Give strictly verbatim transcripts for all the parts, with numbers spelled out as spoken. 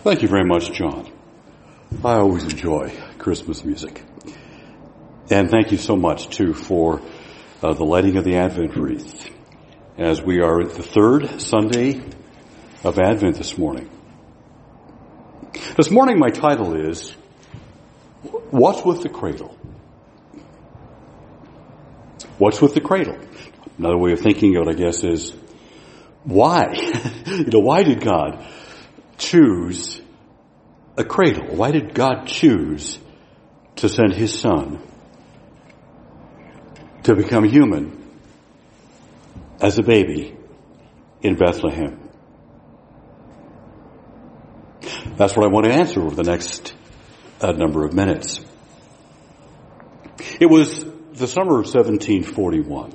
Thank you very much, John. I always enjoy Christmas music. And thank you so much, too, for uh, the lighting of the Advent wreath as we are at the third Sunday of Advent this morning. This morning my title is, What's with the Cradle? What's with the cradle? Another way of thinking of it, I guess, is why? you know, why did God choose a cradle? Why did God choose to send His Son to become human as a baby in Bethlehem? That's what I want to answer over the next uh, number of minutes. It was the summer of seventeen forty-one.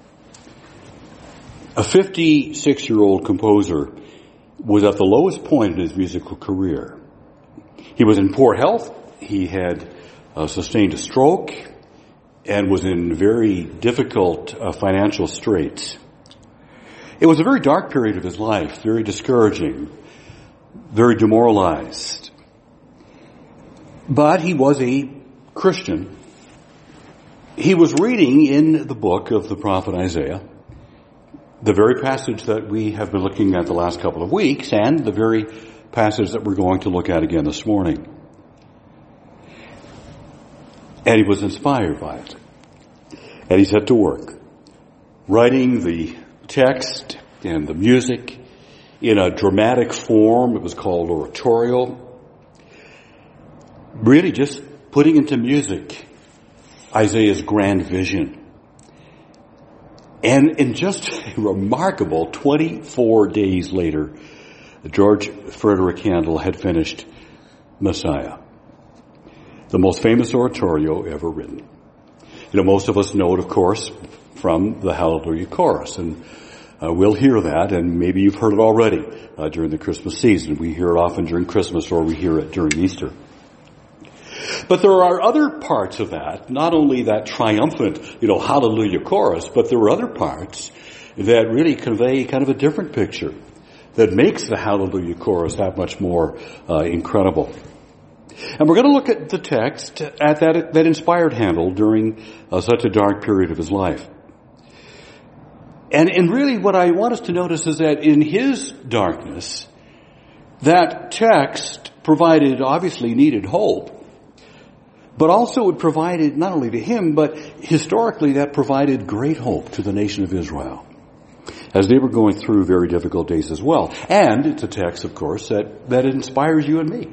A fifty-six-year-old composer was at the lowest point in his musical career. He was in poor health. He had uh, sustained a stroke and was in very difficult uh, financial straits. It was a very dark period of his life, very discouraging, very demoralized. But he was a Christian. He was reading in the book of the prophet Isaiah, the very passage that we have been looking at the last couple of weeks, and the very passage that we're going to look at again this morning. And he was inspired by it. And he set to work, writing the text and the music in a dramatic form. It was called oratorio. Really just putting into music Isaiah's grand vision. And in just a remarkable twenty-four days later, George Frederick Handel had finished Messiah, the most famous oratorio ever written. You know, most of us know it, of course, from the Hallelujah Chorus, and uh, we'll hear that, and maybe you've heard it already uh, during the Christmas season. We hear it often during Christmas, or we hear it during Easter. But there are other parts of that, not only that triumphant, you know, Hallelujah Chorus, but there are other parts that really convey kind of a different picture that makes the Hallelujah Chorus that much more uh, incredible. And we're going to look at the text at that that inspired Handel during uh, such a dark period of his life. And, and really what I want us to notice is that in his darkness, that text provided obviously needed hope. But also it provided, not only to him, but historically that provided great hope to the nation of Israel as they were going through very difficult days as well. And it's a text, of course, that, that inspires you and me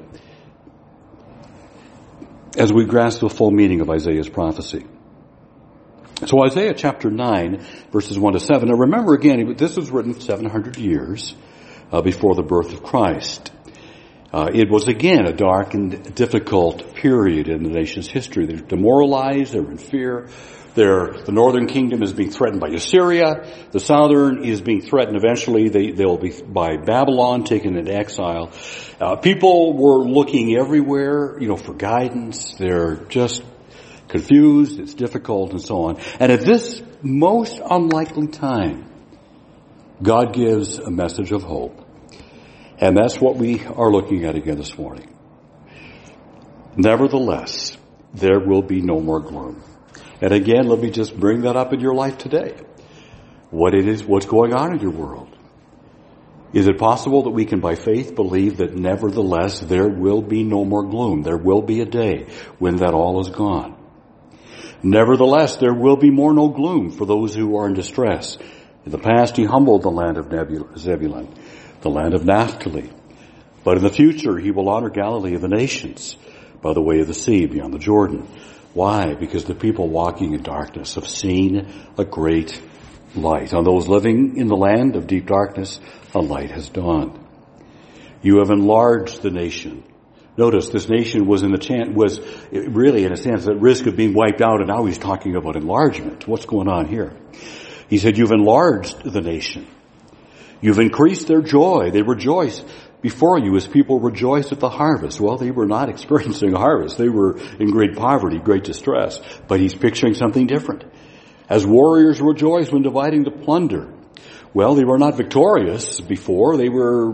as we grasp the full meaning of Isaiah's prophecy. So Isaiah chapter nine, verses one to seven. Now remember again, this was written seven hundred years uh, before the birth of Christ. Uh, it was again a dark and difficult period in the nation's history. They're demoralized, they're in fear. They're, the northern kingdom is being threatened by Assyria. The southern is being threatened eventually. They, they'll be by Babylon, taken into exile. Uh, people were looking everywhere, you know, for guidance. They're just confused. It's difficult and so on. And at this most unlikely time, God gives a message of hope. And that's what we are looking at again this morning. Nevertheless, there will be no more gloom. And again, let me just bring that up in your life today. What it is, what's going on in your world. Is it possible that we can by faith believe that nevertheless there will be no more gloom? There will be a day when that all is gone. Nevertheless, there will be more no gloom for those who are in distress. In the past, He humbled the land of Zebulun, the land of Naphtali. But in the future, He will honor Galilee of the nations by the way of the sea beyond the Jordan. Why? Because the people walking in darkness have seen a great light. On those living in the land of deep darkness, a light has dawned. You have enlarged the nation. Notice this nation was in the chan- was really in a sense at risk of being wiped out, and now He's talking about enlargement. What's going on here? He said, you've enlarged the nation. You've increased their joy. They rejoice before you as people rejoice at the harvest. Well, they were not experiencing a harvest. They were in great poverty, great distress. But He's picturing something different. As warriors rejoice when dividing the plunder. Well, they were not victorious before. They were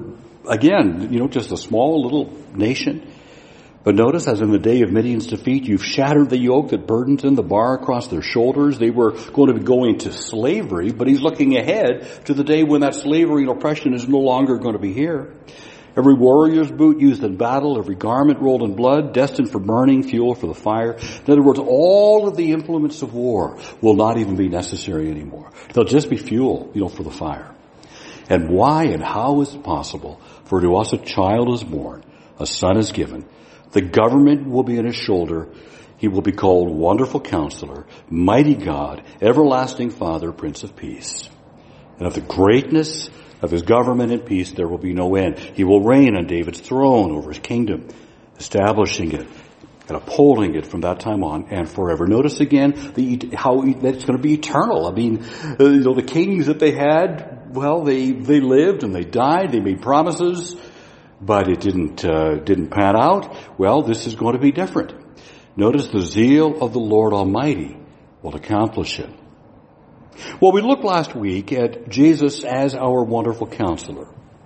again, you know, just a small little nation. But notice, as in the day of Midian's defeat, you've shattered the yoke that burdens them, the bar across their shoulders. They were going to be going to slavery, but he's looking ahead to the day when that slavery and oppression is no longer going to be here. Every warrior's boot used in battle, every garment rolled in blood, destined for burning, fuel for the fire. In other words, all of the implements of war will not even be necessary anymore. They'll just be fuel, you know, for the fire. And why and how is it possible? For to us a child is born, a son is given. The government will be on his shoulder. He will be called Wonderful Counselor, Mighty God, Everlasting Father, Prince of Peace. And of the greatness of his government and peace there will be no end. He will reign on David's throne over his kingdom, establishing it and upholding it from that time on and forever. Notice again the, how that it's going to be eternal. I mean, uh, you know, the kings that they had, well, they they lived and they died. They made promises, but it didn't uh, didn't pan out. Well, this is going to be different. Notice the zeal of the Lord Almighty will accomplish it. Well, we looked last week at Jesus as our wonderful counselor.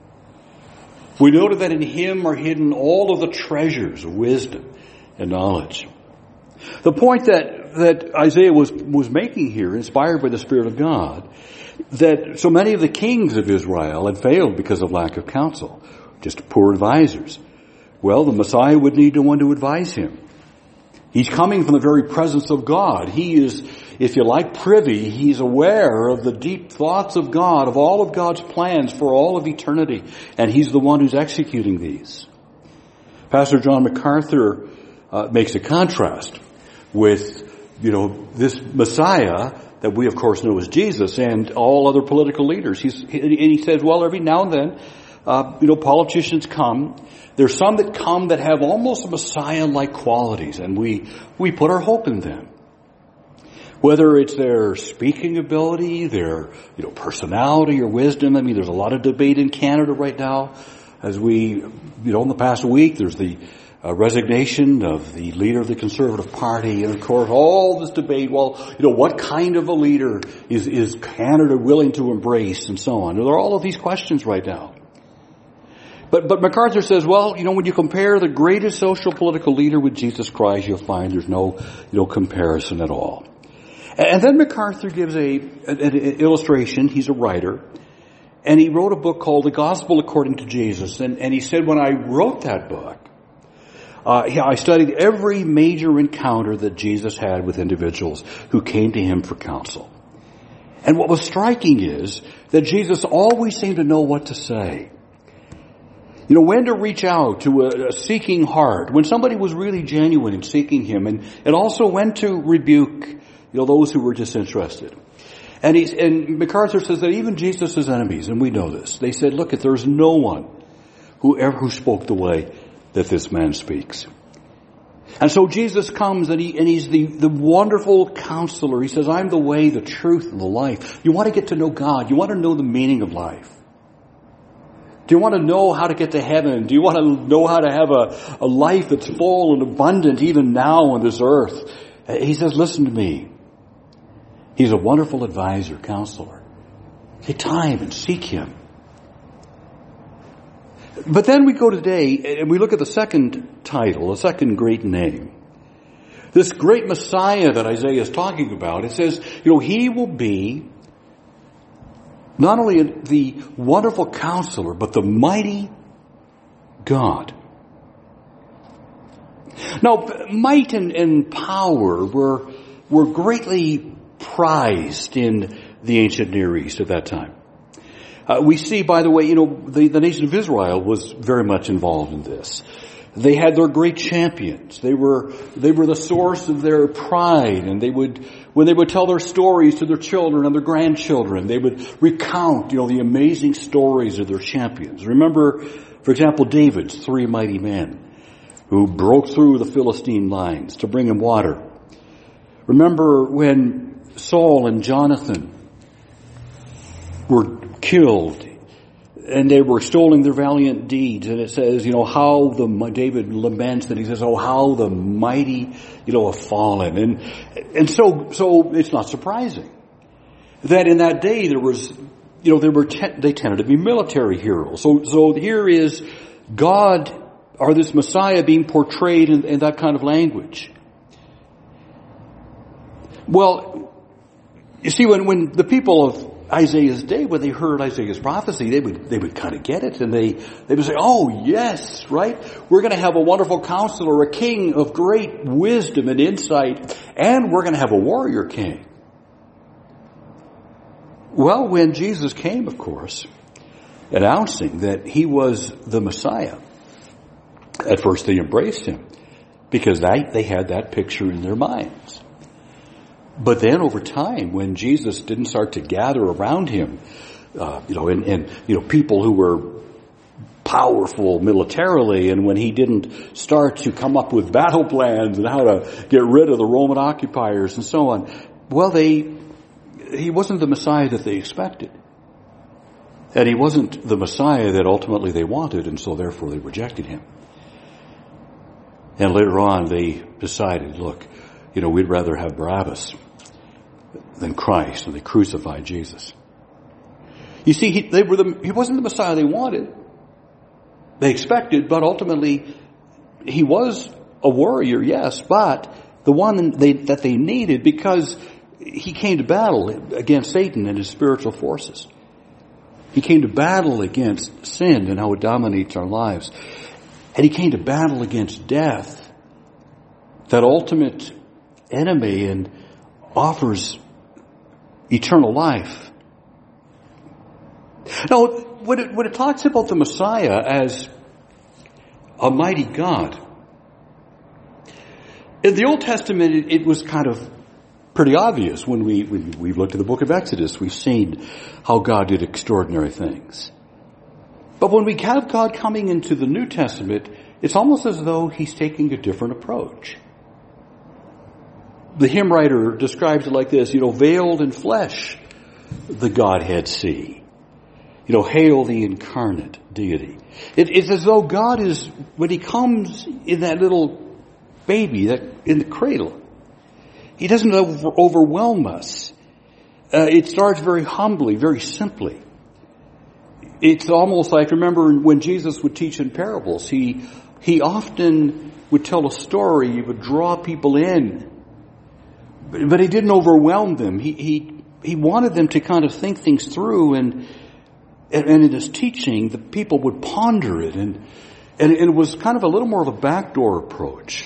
We noted that in him are hidden all of the treasures of wisdom and knowledge. The point that, that Isaiah was, was making here, inspired by the Spirit of God, that so many of the kings of Israel had failed because of lack of counsel, just poor advisors. Well, the Messiah would need one to advise him. He's coming from the very presence of God. He is, if you like, privy. He's aware of the deep thoughts of God, of all of God's plans for all of eternity. And he's the one who's executing these. Pastor John MacArthur uh, makes a contrast with, you know, this Messiah that we, of course, know as Jesus and all other political leaders. He's, and he says, well, every now and then, uh, you know, politicians come. There's some that come that have almost Messiah-like qualities, and we, we put our hope in them. Whether it's their speaking ability, their, you know, personality or wisdom. I mean, there's a lot of debate in Canada right now. As we, you know, in the past week, there's the uh, resignation of the leader of the Conservative Party, and of course, all this debate. Well, you know, what kind of a leader is is Canada willing to embrace, and so on. There are all of these questions right now. But, but MacArthur says, well, you know, when you compare the greatest social political leader with Jesus Christ, you'll find there's no, you know, comparison at all. And then MacArthur gives a, an, an illustration. He's a writer. And he wrote a book called The Gospel According to Jesus. And, and he said, when I wrote that book, uh, I studied every major encounter that Jesus had with individuals who came to him for counsel. And what was striking is that Jesus always seemed to know what to say. You know, when to reach out to a, a seeking heart, when somebody was really genuine in seeking him, and, and also when to rebuke, you know, those who were disinterested. And he's, and MacArthur says that even Jesus' enemies, and we know this, they said, look, there's no one who ever who spoke the way that this man speaks. And so Jesus comes and he and he's the, the wonderful counselor. He says, I'm the way, the truth, and the life. You want to get to know God. You want to know the meaning of life. Do you want to know how to get to heaven? Do you want to know how to have a, a life that's full and abundant even now on this earth? He says, listen to me. He's a wonderful advisor, counselor. Take time and seek him. But then we go today and we look at the second title, the second great name. This great Messiah that Isaiah is talking about, it says, you know, he will be not only the wonderful counselor, but the mighty God. Now, might and, and power were, were greatly prized in the ancient Near East at that time. Uh, we see, by the way, you know, the, the nation of Israel was very much involved in this. They had their great champions. They were, they were the source of their pride, and they would, when they would tell their stories to their children and their grandchildren, they would recount, you know, the amazing stories of their champions. Remember, for example, David's three mighty men who broke through the Philistine lines to bring him water. Remember when Saul and Jonathan were killed and they were extolling their valiant deeds, and it says, you know, how the, David laments that he says, oh, how the mighty, you know, have fallen. And, and so, so it's not surprising that in that day there was, you know, they were te- they tended to be military heroes. So, so here is God, or this Messiah, being portrayed in, in that kind of language. Well, you see, when, when the people of Isaiah's day, when they heard Isaiah's prophecy, they would they would kind of get it, and they they would say, "Oh yes, right. We're going to have a wonderful counselor, a king of great wisdom and insight, and we're going to have a warrior king." Well, when Jesus came, of course, announcing that he was the Messiah, at first they embraced him because they they had that picture in their minds. But then over time, when Jesus didn't start to gather around him, uh, you know, and, and, you know, people who were powerful militarily, and when he didn't start to come up with battle plans and how to get rid of the Roman occupiers and so on, well, they, he wasn't the Messiah that they expected. And he wasn't the Messiah that ultimately they wanted, and so therefore they rejected him. And later on, they decided, look, you know, we'd rather have Barabbas than Christ, and they crucified Jesus. You see, he, they were the, he wasn't the Messiah they wanted, they expected, but ultimately he was a warrior, yes, but the one they, that they needed, because he came to battle against Satan and his spiritual forces. He came to battle against sin and how it dominates our lives. And he came to battle against death, that ultimate enemy, and offers eternal life. Now, when it, when it talks about the Messiah as a mighty God, in the Old Testament, it, it was kind of pretty obvious. When we, when we've looked at the book of Exodus, we've seen how God did extraordinary things. But when we have God coming into the New Testament, it's almost as though he's taking a different approach. The hymn writer describes it like this, you know, veiled in flesh, the Godhead see. You know, hail the incarnate deity. It, it's as though God is, when he comes in that little baby, that in the cradle, he doesn't over, overwhelm us. Uh, it starts very humbly, very simply. It's almost like, remember when Jesus would teach in parables, he, he often would tell a story, he would draw people in. But he didn't overwhelm them. He, he, he wanted them to kind of think things through, and, and, and in his teaching, the people would ponder it, and, and it was kind of a little more of a backdoor approach.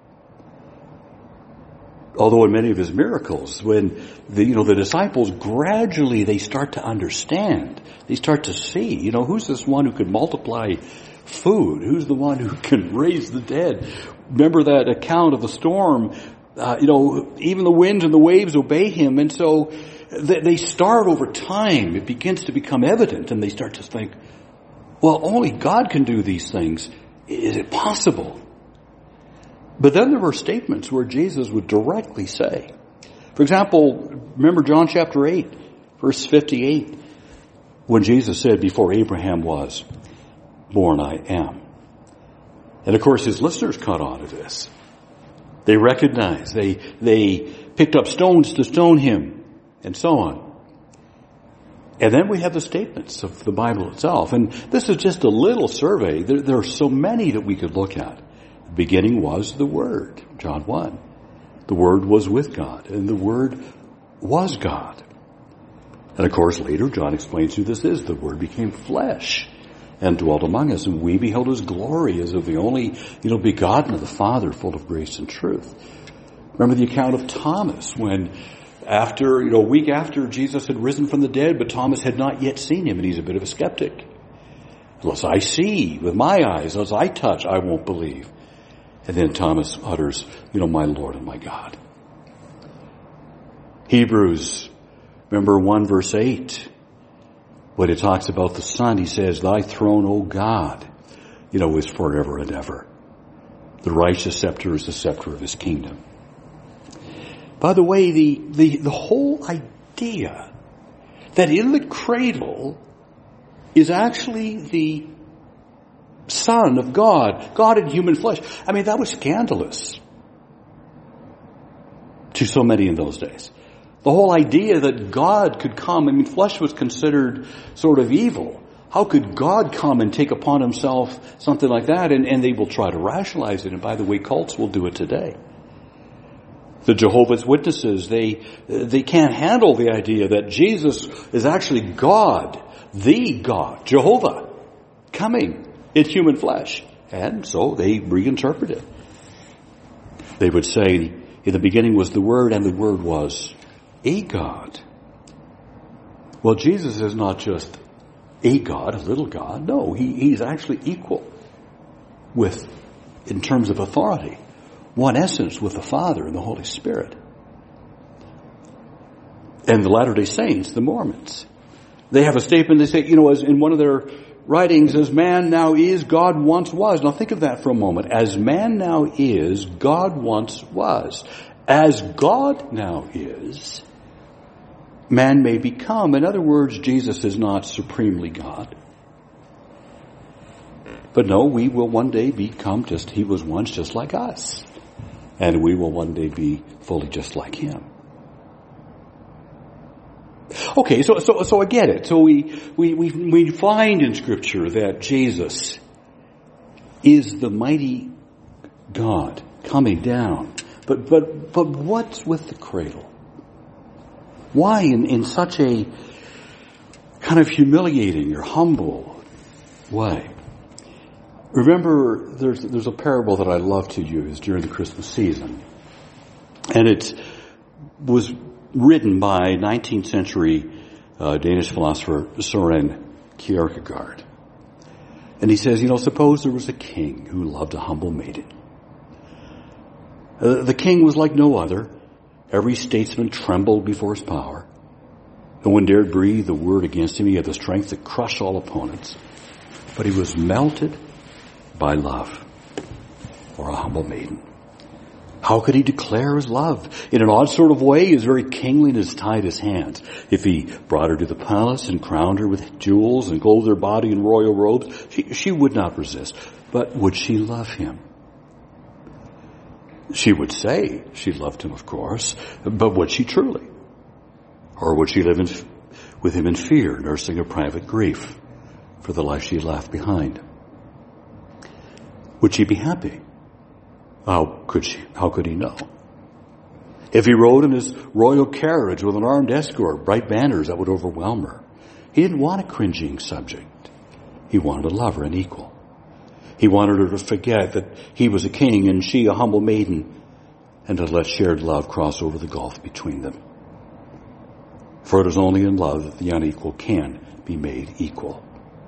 Although in many of his miracles, when the, you know, the disciples gradually, they start to understand. They start to see, you know, who's this one who could multiply food? Who's the one who can raise the dead? Remember that account of the storm. Uh, you know, even the winds and the waves obey him. And so they, they start over time. It begins to become evident, and they start to think, well, only God can do these things. Is it possible? But then there were statements where Jesus would directly say, for example, remember John chapter eight, verse fifty-eight, when Jesus said, before Abraham was born, I am. And of course his listeners caught on to this. They recognized, they, they picked up stones to stone him, and so on. And then we have the statements of the Bible itself. And this is just a little survey. There, there are so many that we could look at. The beginning was the Word, John one. The Word was with God, and the Word was God. And of course later John explains who this is. The Word became flesh and dwelt among us, and we beheld his glory as of the only, you know, begotten of the Father, full of grace and truth. Remember the account of Thomas, when after, you know, a week after Jesus had risen from the dead, but Thomas had not yet seen him, and he's a bit of a skeptic. Unless I see with my eyes, unless I touch, I won't believe. And then Thomas utters, you know, my Lord and my God. Hebrews, remember one verse eight, when it talks about the Son, he says, thy throne, O God, you know, is forever and ever. The righteous scepter is the scepter of his kingdom. By the way, the, the, the whole idea that in the cradle is actually the Son of God, God in human flesh. I mean, that was scandalous to so many in those days. The whole idea that God could come, I mean, flesh was considered sort of evil. How could God come and take upon himself something like that? And, and they will try to rationalize it. And by the way, cults will do it today. The Jehovah's Witnesses, they, they can't handle the idea that Jesus is actually God, the God, Jehovah, coming in human flesh. And so they reinterpret it. They would say, in the beginning was the Word, and the Word was a God. Well, Jesus is not just a God, a little God. No, he, he's actually equal with, in terms of authority, one essence with the Father and the Holy Spirit. And the Latter-day Saints, the Mormons, they have a statement, they say, you know, as in one of their writings, as man now is, God once was. Now think of that for a moment. As man now is, God once was. As God now is, man may become. In other words, Jesus is not supremely God. But no, we will one day become just, he was once just like us. And we will one day be fully just like him. Okay, so, so, so I get it. So we, we, we, we find in Scripture that Jesus is the mighty God coming down. But, but, but what's with the cradle? Why in, in such a kind of humiliating or humble way? Remember, there's, there's a parable that I love to use during the Christmas season. And it was written by nineteenth century uh, Danish philosopher Søren Kierkegaard. And he says, you know, suppose there was a king who loved a humble maiden. Uh, the king was like no other. Every statesman trembled before his power. No one dared breathe a word against him. He had the strength to crush all opponents. But he was melted by love for a humble maiden. How could he declare his love? In an odd sort of way, his very kingliness tied his hands. If he brought her to the palace and crowned her with jewels and clothed her body in royal robes, she, she would not resist. But would she love him? She would say she loved him, of course, but would she truly? Or would she live in, with him in fear, nursing a private grief for the life she had left behind? Would she be happy? How could she? How could he know? If he rode in his royal carriage with an armed escort, bright banners, that would overwhelm her. He didn't want a cringing subject. He wanted a lover, an equal. He wanted her to forget that he was a king and she a humble maiden, and to let shared love cross over the gulf between them. For it is only in love that the unequal can be made equal.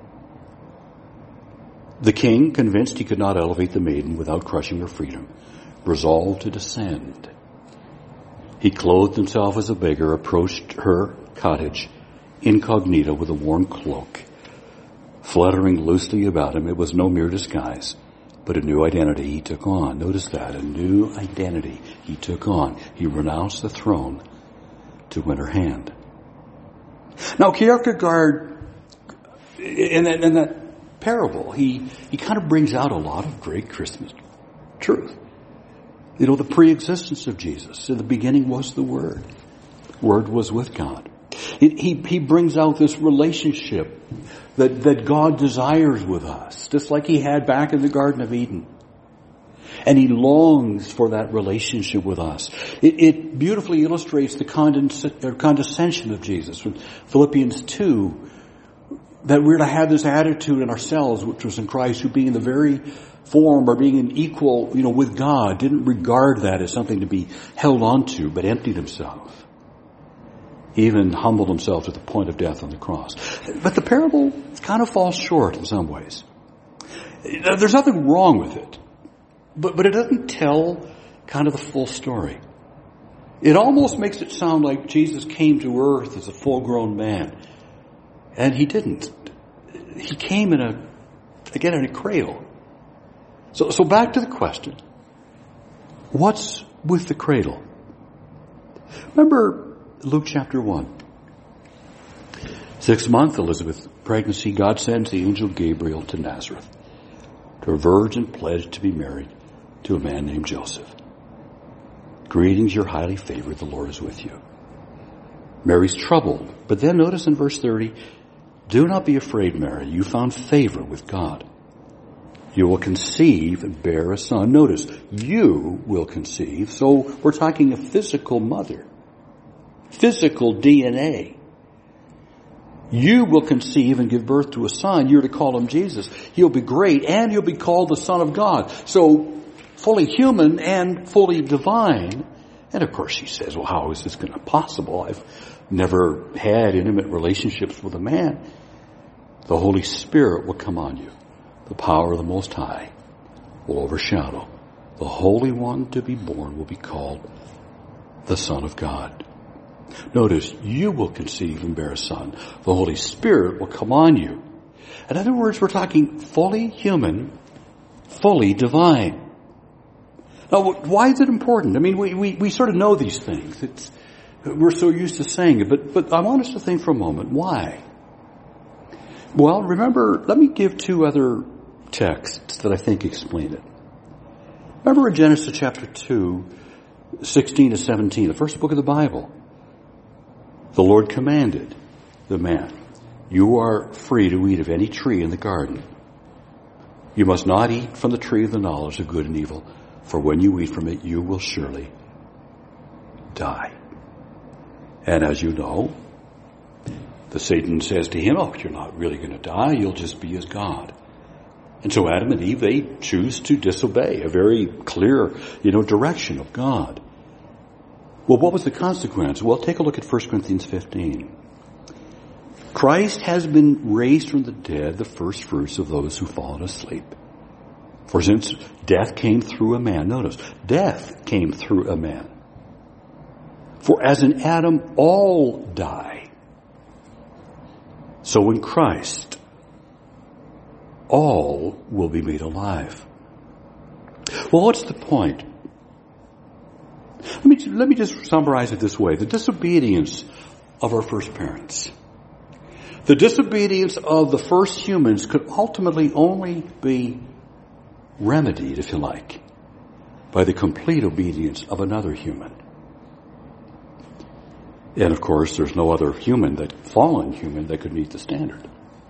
The king, convinced he could not elevate the maiden without crushing her freedom, resolved to descend. He clothed himself as a beggar, approached her cottage incognito with a worn cloak, fluttering loosely about him. It was no mere disguise, but a new identity he took on. Notice that, a new identity he took on. He renounced the throne to win her hand. Now, Kierkegaard, in that, in that parable, he, he kind of brings out a lot of great Christmas truth. You know, the pre-existence of Jesus. In the beginning was the Word. Word was with God. He, he, he brings out this relationship that, that God desires with us, just like he had back in the Garden of Eden. And he longs for that relationship with us. It, it beautifully illustrates the condesc- condescension of Jesus from Philippians two, that we're to have this attitude in ourselves, which was in Christ, who being in the very form or being an equal, you know, with God, didn't regard that as something to be held onto, but emptied himself. Even humbled himself to the point of death on the cross. But the parable kind of falls short in some ways. There's nothing wrong with it, but, but it doesn't tell kind of the full story. It almost makes it sound like Jesus came to earth as a full-grown man. And he didn't. He came in a, again, in a cradle. So, so back to the question. What's with the cradle? Remember Luke chapter one. Sixth month, Elizabeth's pregnancy, God sends the angel Gabriel to Nazareth, to a virgin pledged to be married to a man named Joseph. Greetings, you're highly favored, the Lord is with you. Mary's troubled. But then notice in verse thirty, do not be afraid, Mary. You found favor with God. You will conceive and bear a son. Notice, you will conceive. So we're talking a physical mother. Physical D N A. You will conceive and give birth to a son. You're to call him Jesus. He'll be great and he'll be called the Son of God. So fully human and fully divine. And of course she says, well, how is this going to be possible? I've never had intimate relationships with a man. The Holy Spirit will come on you. The power of the Most High will overshadow. The Holy One to be born will be called the Son of God. Notice, you will conceive and bear a son. The Holy Spirit will come on you. In other words, we're talking fully human, fully divine. Now, why is it important? I mean, we, we, we sort of know these things. It's, we're so used to saying it, but, but I want us to think for a moment, why? Well, remember, let me give two other texts that I think explain it. Remember in Genesis chapter two, sixteen to seventeen, the first book of the Bible, the Lord commanded the man, you are free to eat of any tree in the garden. You must not eat from the tree of the knowledge of good and evil, for when you eat from it, you will surely die. And as you know, the Satan says to him, oh, you're not really going to die. You'll just be as God. And so Adam and Eve, they choose to disobey a very clear, you know, direction of God. Well, what was the consequence? Well, take a look at First Corinthians fifteen. Christ has been raised from the dead, the first fruits of those who fallen asleep. For since death came through a man, notice, death came through a man. For as in Adam all die, so in Christ all will be made alive. Well, what's the point? Let me, let me just summarize it this way. The disobedience of our first parents, the disobedience of the first humans could ultimately only be remedied, if you like, by the complete obedience of another human. And of course, there's no other human, that fallen human, that could meet the standard.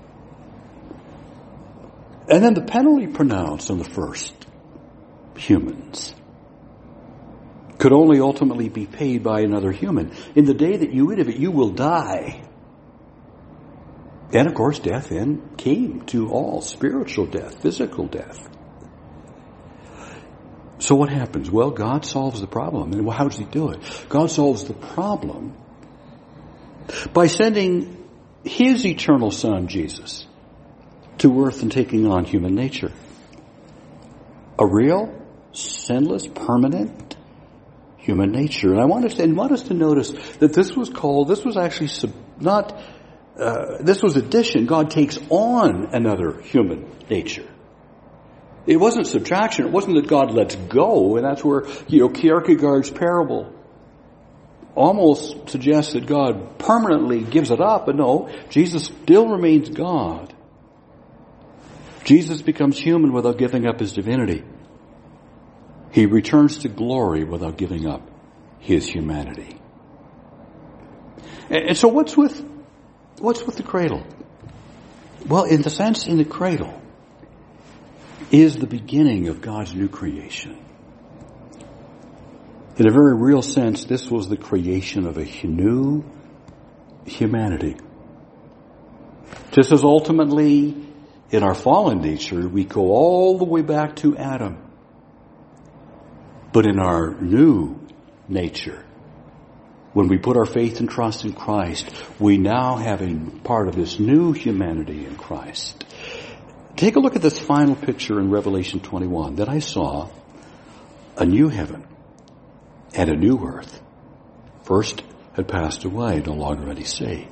And then the penalty pronounced on the first humans could only ultimately be paid by another human. In the day that you eat of it, you will die. And of course, death then came to all. Spiritual death, physical death. So what happens? Well, God solves the problem. And how does he do it? God solves the problem by sending his eternal Son, Jesus, to earth and taking on human nature. A real, sinless, permanent human nature. And I want us to, and want us to notice that this was called, this was actually sub, not, uh, this was addition. God takes on another human nature. It wasn't subtraction. It wasn't that God lets go. And that's where, you know, Kierkegaard's parable almost suggests that God permanently gives it up. But no, Jesus still remains God. Jesus becomes human without giving up his divinity. He returns to glory without giving up his humanity. And so what's with, what's with the cradle? Well, in the sense, in the cradle is the beginning of God's new creation. In a very real sense, this was the creation of a new humanity. Just as ultimately in our fallen nature, we go all the way back to Adam. But in our new nature, when we put our faith and trust in Christ, we now have a part of this new humanity in Christ. Take a look at this final picture in Revelation twenty-one. That I saw a new heaven and a new earth. First had passed away, no longer any saved.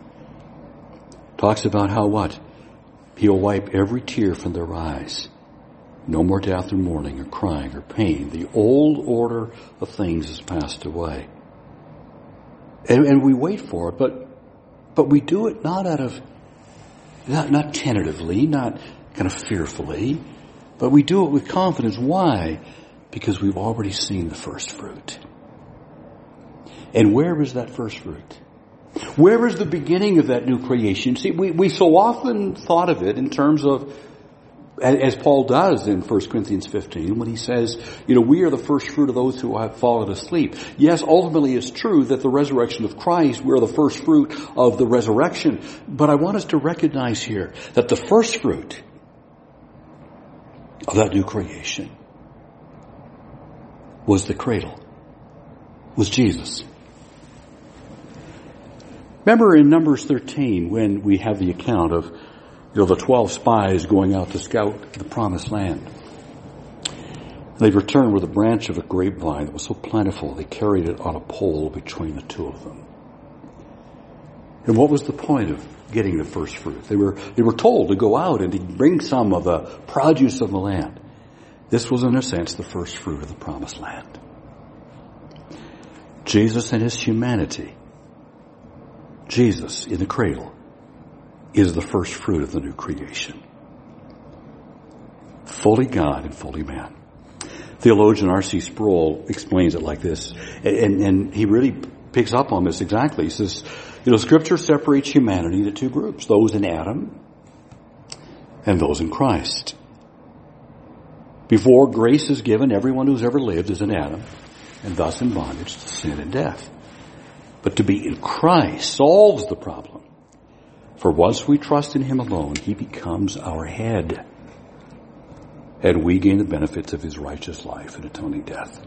Talks about how what? He'll wipe every tear from their eyes. No more death or mourning or crying or pain. The old order of things has passed away. And, and we wait for it, but but we do it not out of, not, not tentatively, not kind of fearfully, but we do it with confidence. Why? Because we've already seen the first fruit. And where is that first fruit? Where is the beginning of that new creation? See, we, we so often thought of it in terms of, as Paul does in First Corinthians fifteen, when he says, you know, we are the first fruit of those who have fallen asleep. Yes, ultimately it's true that the resurrection of Christ, we're the first fruit of the resurrection. But I want us to recognize here that the first fruit of that new creation was the cradle, was Jesus. Remember in Numbers thirteen when we have the account of, you know, the twelve spies going out to scout the promised land. They returned with a branch of a grapevine that was so plentiful they carried it on a pole between the two of them. And what was the point of getting the first fruit? They were, they were told to go out and to bring some of the produce of the land. This was in a sense the first fruit of the promised land. Jesus and his humanity, Jesus in the cradle, is the first fruit of the new creation. Fully God and fully man. Theologian R C Sproul explains it like this, and, and he really picks up on this exactly. He says, you know, Scripture separates humanity into two groups, those in Adam and those in Christ. Before grace is given, everyone who's ever lived is in Adam, and thus in bondage to sin and death. But to be in Christ solves the problem. For once we trust in him alone, he becomes our head. And we gain the benefits of his righteous life and atoning death.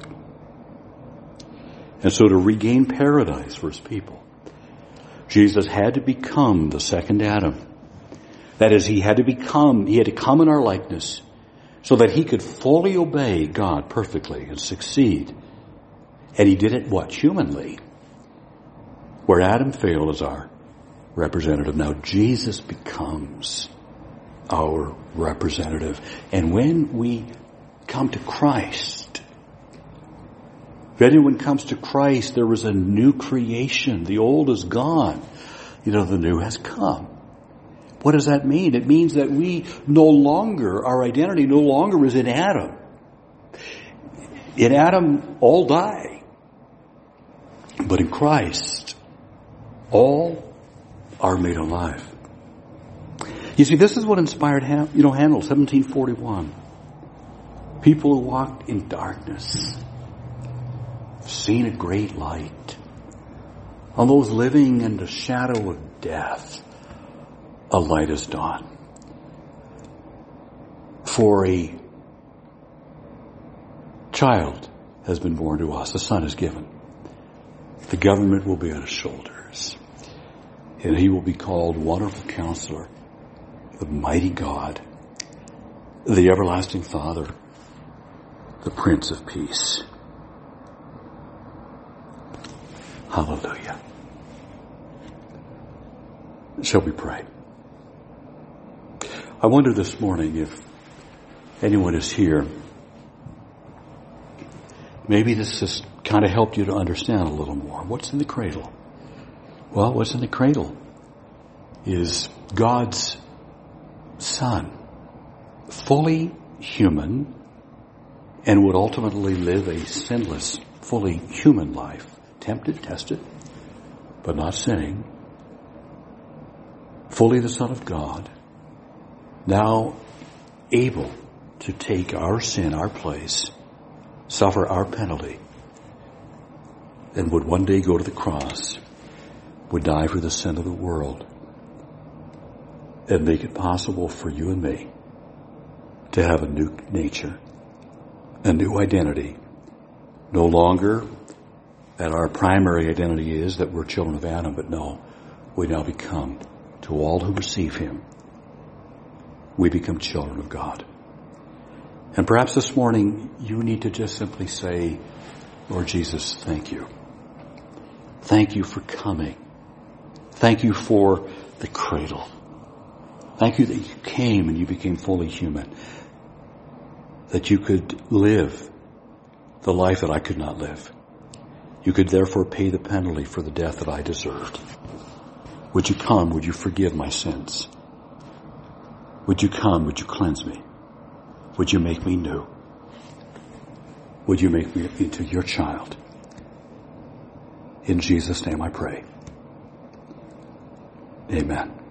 And so to regain paradise for his people, Jesus had to become the second Adam. That is, he had to become, he had to come in our likeness so that he could fully obey God perfectly and succeed. And he did it what? Humanly. Where Adam failed as our representative, now Jesus becomes our representative. And when we come to Christ, if anyone comes to Christ, there is a new creation. The old is gone. You know, the new has come. What does that mean? It means that we no longer, our identity no longer is in Adam. In Adam, all die. But in Christ, all are made alive. You see, this is what inspired, you know, Handel, seventeen forty-one. People who walked in darkness have seen a great light. On those living in the shadow of death, a light has dawned. For a child has been born to us, a son is given. The government will be on his shoulders. And he will be called Wonderful Counselor, the Mighty God, the Everlasting Father, the Prince of Peace. Hallelujah. Shall we pray? I wonder this morning if anyone is here. Maybe this has kind of helped you to understand a little more. What's in the cradle? Well, what's in the cradle is God's Son, fully human, and would ultimately live a sinless, fully human life. Tempted, tested, but not sinning. Fully the Son of God, now able to take our sin, our place, suffer our penalty, and would one day go to the cross, would die for the sin of the world, and make it possible for you and me to have a new nature, a new identity. No longer that our primary identity is that we're children of Adam, but no, we now become, to all who receive him, we become children of God. And perhaps this morning you need to just simply say, Lord Jesus, thank you. Thank you for coming. Thank you for the cradle. Thank you that you came and you became fully human. That you could live the life that I could not live. You could therefore pay the penalty for the death that I deserved. Would you come? Would you forgive my sins? Would you come? Would you cleanse me? Would you make me new? Would you make me into your child? In Jesus' name I pray. Amen.